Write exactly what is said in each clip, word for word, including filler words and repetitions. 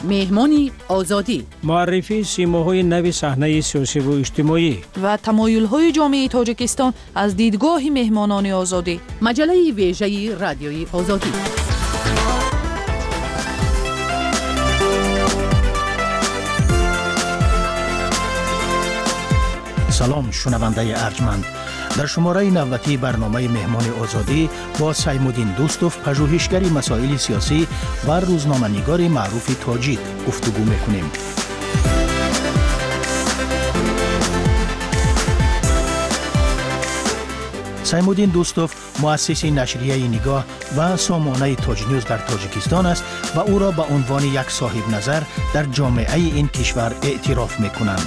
مهمان آزادی، معرفی سیماهای نو صحنه سیاسی و اجتماعی و تمایل‌های جامعه تاجیکستان از دیدگاه مهمانان آزادی. مجله ویژه رادیوی آزادی. سلام شنونده ارجمند. در شماره نوبتی برنامه مهمان آزادی با سیمودین دوستوف، پژوهشگر مسائل سیاسی و روزنامه‌نگار معروف تاجیک گفتگو می‌کنیم. سیمودین دوستوف مؤسس نشریه نگاه و سامانه تاج نیوز در تاجیکستان است و او را به عنوان یک صاحب نظر در جامعه این کشور اعتراف می‌کنند.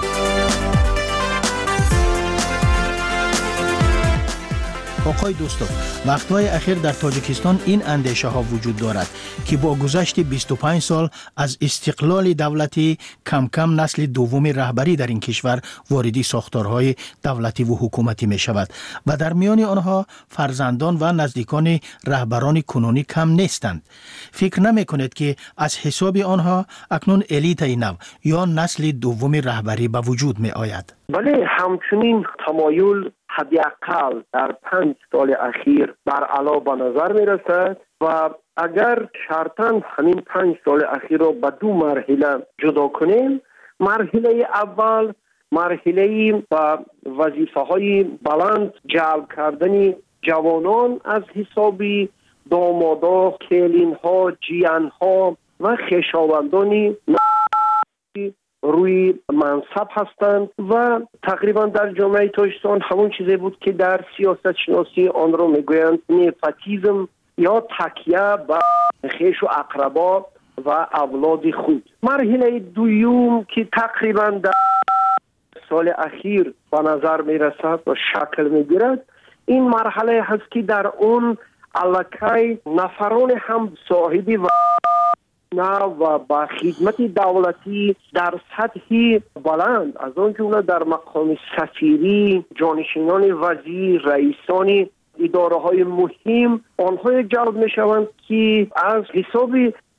آقای دوستوف، وقتهای اخیر در تاجیکستان این اندیشه ها وجود دارد که با گذشت بیست و پنج سال از استقلال دولتی کم کم نسل دوم رهبری در این کشور واردی ساختارهای دولتی و حکومتی می شود و در میان آنها فرزندان و نزدیکان رهبران کنونی کم نیستند. فکر نمی کنید که از حساب آنها اکنون الیت نو یا نسل دوم رهبری به وجود می آید؟ بله، همچنین تمایل حداقل در پنج سال اخیر بر علا به نظر می رسد و اگر شرطاً همین پنج سال اخیر را به دو مرحله جدا کنیم، مرحله اول مرحله با وظیفه های بلند جلب کردن جوانان از حساب دامادا، کلین ها، جیان ها و خویشاوندان روی منصب هستند و تقریبا در جامعه تاجیکستان همون چیزی بود که در سیاست شناسی آن را میگویند نپوتیسم یا تکیه به خویش و اقربا و اولاد خود. مرحله دوم که تقریبا در سال اخیر به نظر میرسد و شکل میگیرد، این مرحله هست که در اون الکی نفران هم صاحبی و نه و با خدمت دولتی در سطح بلند از آن جمله در مقام سفیری، جانشینان وزیر، رئیسان اداره های مهم آنها جلب می شوند که از حساب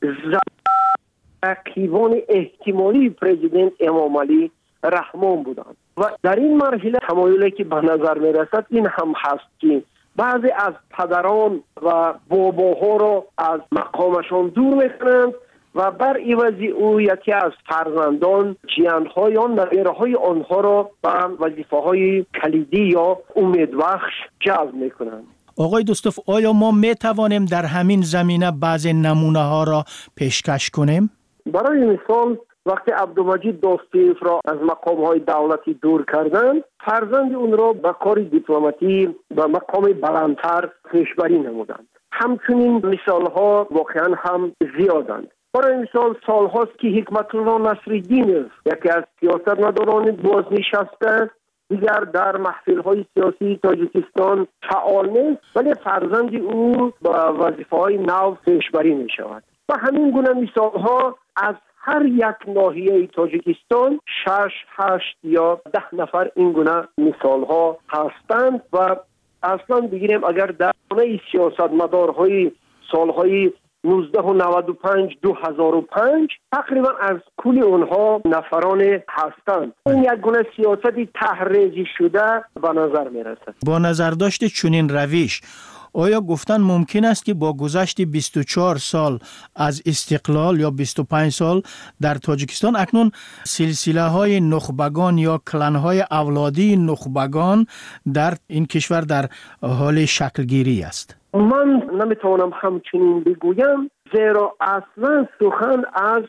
رقیبان احتمالی پرزیدنت امام علی رحمان بودند و در این مرحله تمایلی که به نظر می رسد این هم هست که بعضی از پدران و باباها را از مقامشان دور میکنند و بر عوض او یکی از فرزندان جیانها یا نوه‌های آنها را به وظیفه‌های کلیدی یا امیدبخش جلب میکنند. آقای دوستوف، آیا ما می توانیم در همین زمینه بعضی نمونه ها را پیشکش کنیم؟ برای مثال وقتی عبدالمجید دوستیف را از مقام‌های دولتی دور کردند، فرزند اون را به کار دیپلماتی و مقام بلندتر پیشبری نمودند. همچنین مثال‌ها واقعا هم زیادند. برای مثال سال هاست که حکمت الله نصرالدین یکی از سیاستمداران بازنشسته دیگر در محفل‌های سیاسی تاجیکستان فعال نیست، ولی فرزند او با وظیفه‌های نو پیشبری می‌شود. و همین گونه مثال‌ها از هر یک ناحیه تاجیکستان شش، هشت یا ده نفر این گونه مثال‌ها هستند و اصلا بگیریم اگر در خانه سیاستمدارهای سال‌های نوزده و نود و پنج دو هزار و پنج تقریبا از کل اونها نفران هستند. این یک گونه سیاستی تحریزی شده به نظر می رسد. با نظر داشت چنین روش، آیا گفتن ممکن است که با گذشت بیست و چهار سال از استقلال یا بیست و پنج سال در تاجیکستان اکنون سلسله های نخبگان یا کلان های اولادی نخبگان در این کشور در حال شکلگیری است؟ من نمیتوانم همچنین بگویم، زیرا اصلا سخن از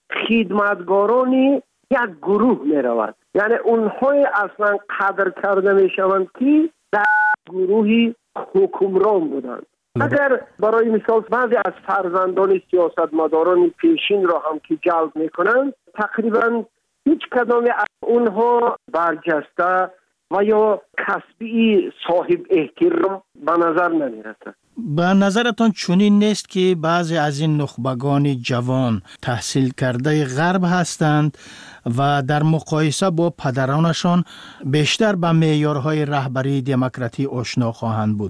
خدمتگاران یک گروه می رود. یعنی اونهای اصلا قدر کرده می شوند که در گروهی حکمران بودند. اگر برای مثال بعضی از فرزندان سیاستمداران پیشین را هم که جلب می کنند، تقریبا هیچ کدام از اونها برجسته و یا کسبی صاحب احترام به نظر نمی رسد. به نظرتان چنین نیست که بعضی از این نخبگان جوان تحصیل کرده غرب هستند و در مقایسه با پدرانشان بیشتر به معیارهای رهبری دموکراتی آشنا خواهند بود؟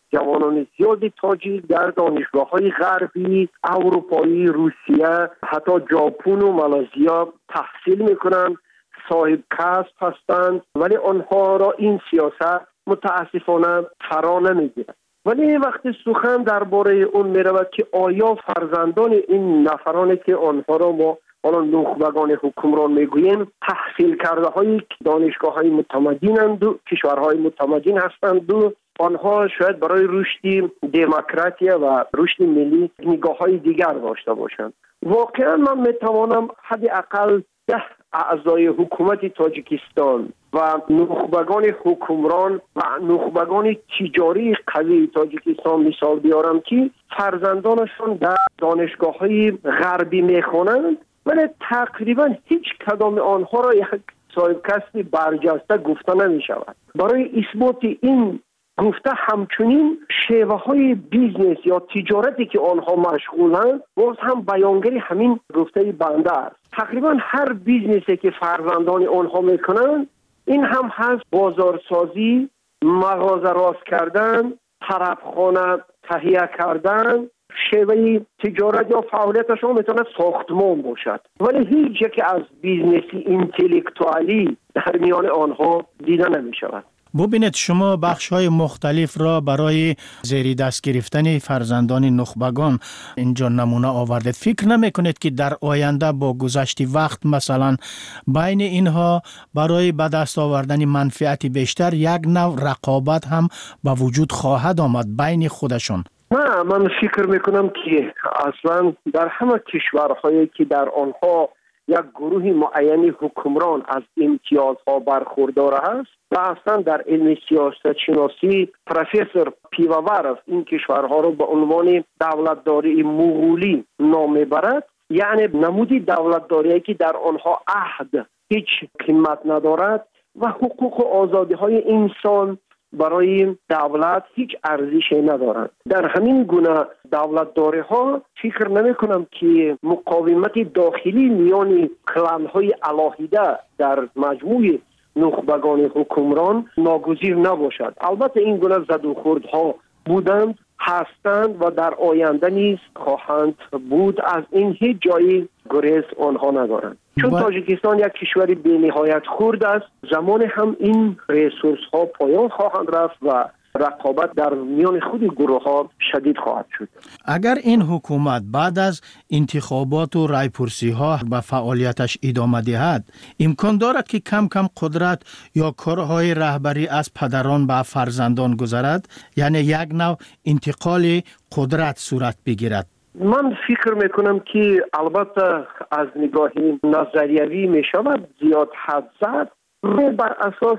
جوانان زیادی تاجیک در دانشگاه‌های غربی، اروپایی، روسیه، حتی ژاپن و مالزیا تحصیل میکنند، صاحب کسب هستند، ولی آنها را این سیاست متاسفانه فرا نمیگیرد. ولی وقتی سخن درباره اون میرود که آیا فرزندان این نفرانی که آنها را ما حالا نخبگان حکمران میگوییم تحصیل کرده های دانشگاه های متمدنند و کشورهای متمدن هستند و آنها شاید برای رشد دموکراسی و رشد ملی نگاه های دیگر داشته باشند. واقعا من میتوانم حداقل ده اعضای حکومت تاجیکستان و نخبگان حکمران و نخبگان تجاری قوی تاجیکستان مثال بیارم که فرزندانشون در دانشگاه های غربی میخوانند، ولی تقریبا هیچ کدام آنها را یک صاحب کسب برجسته گفته نمی شود. برای اثبات این گفته همچنین شیوه های بیزنس یا تجارتی که آنها مشغولند باز هم بیانگری همین گفته بنده است. تقریبا هر بیزنسی که فرزندان آنها میکنند این هم هست بازارسازی، مغازه راست کردن، طرفخانه تهیه کردن. شیوه تجارت یا فعالیتشون میتونه ساختمان باشد، ولی هیچ یک از بیزنسی اینتלקتوالی در میان آنها دیده نمی شود. ببینید شما بخش‌های مختلف را برای زیر دست گرفتن فرزندان نخبگان اینجا نمونه آورده. فکر نمی‌کنید که در آینده با گذشت وقت مثلا بین اینها برای به دست آوردن منفعت بیشتر یک نوع رقابت هم به وجود خواهد آمد بین خودشون؟ نه، من فکر میکنم که اصلا در همه کشورهایی که در آنها یک گروه معینی حکمران از امتیازها برخوردار است و اصلا در علم سیاست شناسی پروفسور پیوورف این کشورها رو به عنوان دولتداری مغولی نام میبرد، یعنی نمودی دولتداری که در آنها عهد هیچ قیمت ندارد و حقوق و آزادی های انسان برای دولت هیچ ارزشی ندارند. در همین گونه دولتداری ها فکر نمی کنم که مقاومت داخلی میان کلان های علاهیده در مجموع نخبگان حکمران ناگزیر نباشد. البته این گونه زد و خورد ها بودند، هستند و در آینده نیز خواهند بود. از این هیچ جایی گریز آنها ندارند. چون با... تاجیکستان یک کشور بی نهایت خرد است، زمان هم این ریسورس ها پایان خواهند رفت و رقابت در میان خود گروه ها شدید خواهد شد. اگر این حکومت بعد از انتخابات و رایپرسی ها به فعالیتش ادامه دهد، امکان دارد که کم کم قدرت یا کارهای رهبری از پدران به فرزندان گذرد، یعنی یک نوع انتقال قدرت صورت بگیرد. من فکر میکنم که البته از نگاه نظریوی میشود زیاد حد زد، بر اساس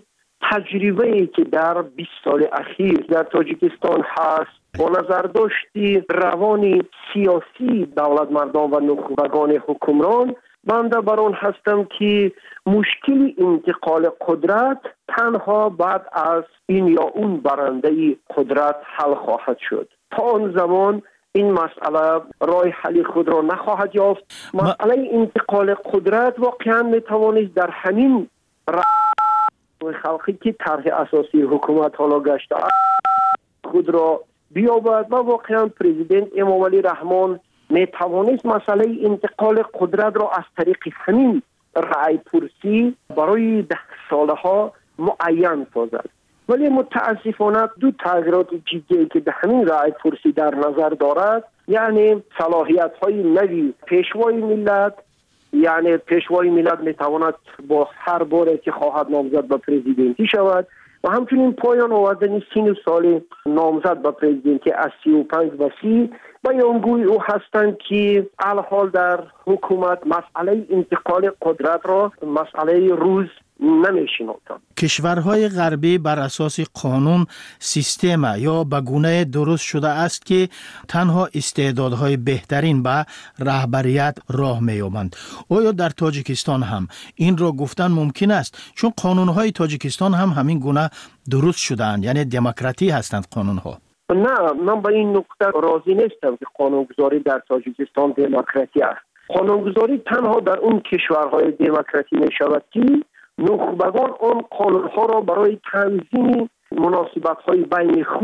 تجربه‌ای که در بیست سال اخیر در تاجیکستان هست با نظر داشتی روان سیاسی دولت مردان و نخبگان حکمران، بنده بر آن هستم که مشکل انتقال قدرت تنها بعد از این یا اون برنده قدرت حل خواهد شد. تا آن زمان این مسئله راه حل خود را نخواهد یافت. مسئله انتقال قدرت واقعا میتوانست در همین خلقی که طرح اساسی حکومت حالا گشته خود را بیابد و واقعا پرزیدنت امام علی رحمان میتوانست مسئله انتقال قدرت را از طریق همین رأی پرسی برای ده ساله ها معین سازد. ولی متاسفانه دو تغییرات جدی که به همین رأی پرسی در نظر دارد، یعنی صلاحیت های نوی پیشوای ملت، یعنی پیشوای ملت میتواند با هر باره که خواهد نامزد به پرزیدنتی شود و همچنین پایان آوردن سین سال نامزد به پرزیدنتی از سی و پنج و سی بیانگوی او هستند که الحال در حکومت مسئله انتقال قدرت را مسئله روز نمیشناسند. کشورهای غربی بر اساس قانون سیستم یا به گونه درست شده است که تنها استعدادهای بهترین به رهبریت راه می‌یابند. آیا در تاجیکستان هم این را گفتن ممکن است؟ چون قانونهای تاجیکستان هم همین گونه درست شده‌اند، یعنی دموکراتی هستند قانونها. نه، من با این نکته راضی نیستم که قانونگذاری در تاجیکستان دموکراتی است. قانونگذاری تنها در اون کشورهای دموکراتی می‌شود که نخبگان آن قانونها را برای تنظیم مناسبت‌های بین خود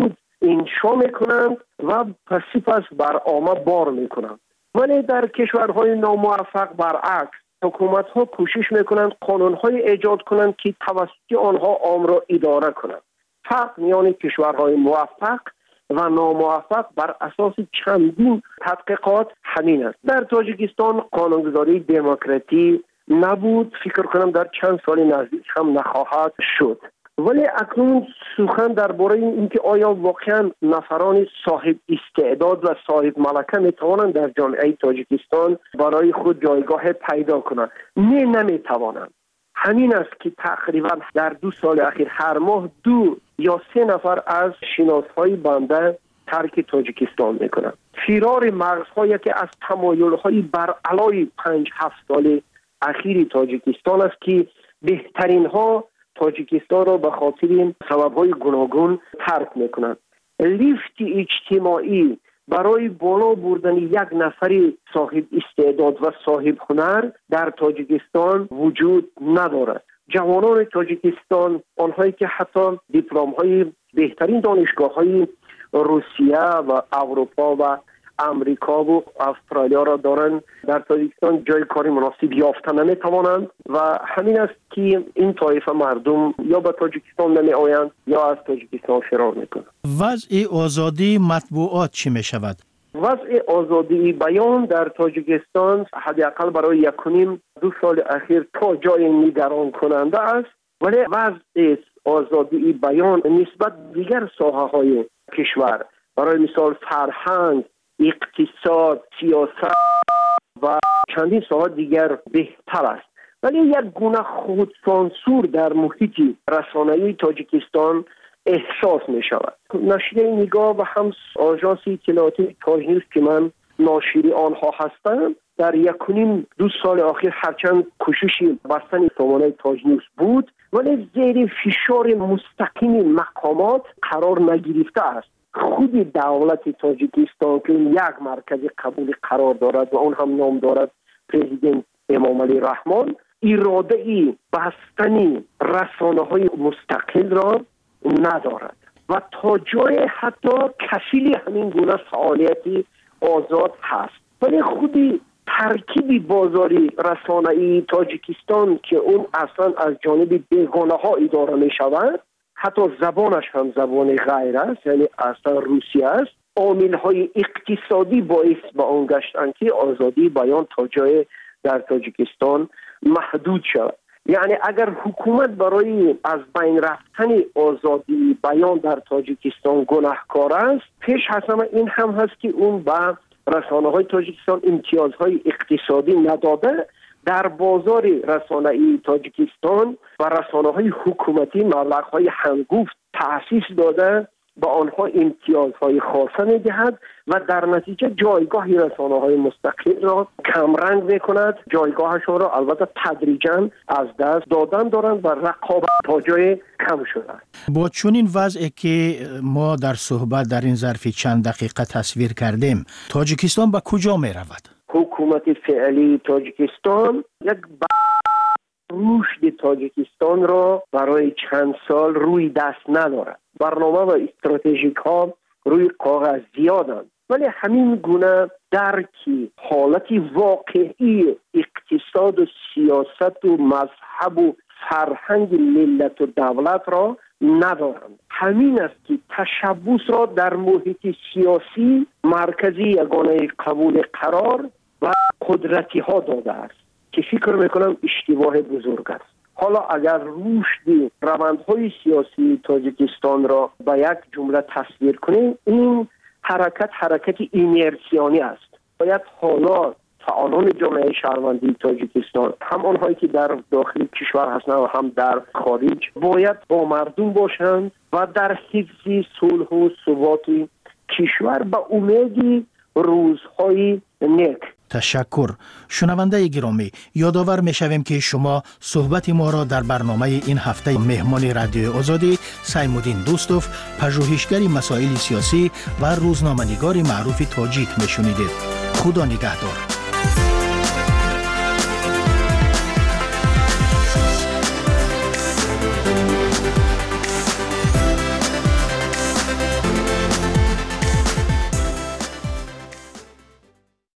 انشا میکنند و پس بر عامه بار میکنند. ولی در کشورهای ناموفق برعکس حکومت ها کوشش میکنند قانون های ایجاد کنند که توسط آنها عام را اداره کنند. فرق میان کشورهای موفق و ناموفق بر اساس چندین تحقیقات همین است. در تاجیکستان قانونگذاری دموکراتی نبود، فکر کنم در چند سال نزدیک هم نخواهد شد. ولی اکنون سخن درباره اینکه آیا واقعا نفران صاحب استعداد و صاحب ملکه میتوانند در جامعه تاجیکستان برای خود جایگاه پیدا کنند؟ نه، نمیتوانند. همین است که تقریبا در دو سال اخیر هر ماه دو یا سه نفر از شناسهای بنده ترک تاجیکستان میکنند. فرار مغزهایی که از تمایلهای بر علای پنج هفت سال اخیر تاجیکستان است که بهترین ها تاجیکستان را به خاطر سبب‌های گوناگون ترک میکنند. لیفت اجتماعی برای بالا بردن یک نفر صاحب استعداد و صاحب هنر در تاجیکستان وجود ندارد. جوانان تاجیکستان، آنهایی که حتی دیپلم‌های بهترین دانشگاه‌های روسیه و اروپا و امریکا و استرالیا را دارند، در تاجیکستان جای کاری مناسب یافتن نمی‌توانند و همین است که این طایفه مردم یا به تاجیکستان نمی آیند یا از تاجیکستان فرار میکنند. وضع آزادی مطبوعات چی می شود؟ وضع آزادی بیان در تاجیکستان حداقل برای یکونیم دو سال اخیر تا جای نگران کننده است، ولی وضع آزادی بیان نسبت دیگر ساحه های کشور، برای مثال فرهنگ، اقتصاد، سیاست و چندین ساحه دیگر بهتر است. ولی یک گونه خودسانسور در محیط رسانه‌ای تاجیکستان احساس می شود. نشریه نگاه و هم آژانس اطلاعاتی تاج نیوز که من ناشری آنها هستم، در یکونیم دو سال اخیر هرچند کوششی بستن سامانه تاج نیوز بود، ولی زیر فشار مستقیم مقامات قرار نگرفته است. خود دولت تاجیکستان که یک مرکز قبول قرار دارد و اون هم نام دارد پرزیدنت امامعلی رحمان، اراده ای بستنی رسانه های مستقل را ندارد و تا جای حتی کسیلی همین گونه فعالیتی آزاد هست. ولی خودی ترکیب بازاری رسانه‌ای تاجیکستان که اون اصلا از جانب بیگانه ها اداره می شود، حتی زبانش هم زبان غیر است، یعنی اصلا روسی است، عامل های اقتصادی باعث به آن گشتند که آزادی بیان تا جای در تاجیکستان محدود شود. یعنی اگر حکومت برای از بین رفتن آزادی بیان در تاجیکستان گناهکار است، پیش از همه این هم هست که اون به رسانه‌های تاجیکستان امتیازهای اقتصادی نداده، در بازار رسانه‌ای تاجیکستان و رسانه‌های حکومتی مبلغ‌های هنگفت تأسیس داده، با آنها امتیازهای خاصه می‌دهد و در نتیجه جایگاه رسانه‌های مستقل را کمرنگ می‌کند. جایگاهشان را البته تدریجاً از دست دادن دارند و رقابت تا جای کم شده. با چنین وضعی که ما در صحبت در این ظرف چند دقیقه تصویر کردیم، تاجیکستان به کجا می‌رود؟ حکومت فعلی تاجیکستان یک رشد تاجیکستان را برای چند سال روی دست ندارد. برنامه و استراتژیک ها روی کاغذ زیادند، ولی همین گونه درکی حالت واقعی اقتصاد و سیاست و مذهب و فرهنگ ملت و دولت را ندارند. همین است که تشبث را در محیط سیاسی مرکزی یگانه قبول قرار و قدرتی ها داده است که فکر میکنم اشتباه بزرگ است. حالا اگر رشد روندهای سیاسی تاجیکستان را به یک جمله تصویر کنیم، این حرکت حرکت اینرسیانی است. باید حالا فعالان جامعه شهروندی تاجیکستان، هم آنهایی که در داخل کشور هستند و هم در خارج، باید با مردم باشند و در حفظ صلح و ثبات کشور به امید روزهای نیک. تشکر. شنونده گرامی، یادآور می‌شویم که شما صحبت ما را در برنامه این هفته مهمان رادیو آزادی سیمودین دوستوف، پژوهشگر مسائل سیاسی و روزنامه‌نگار معروف تاجیک میشنیدید. خدا نگهدار.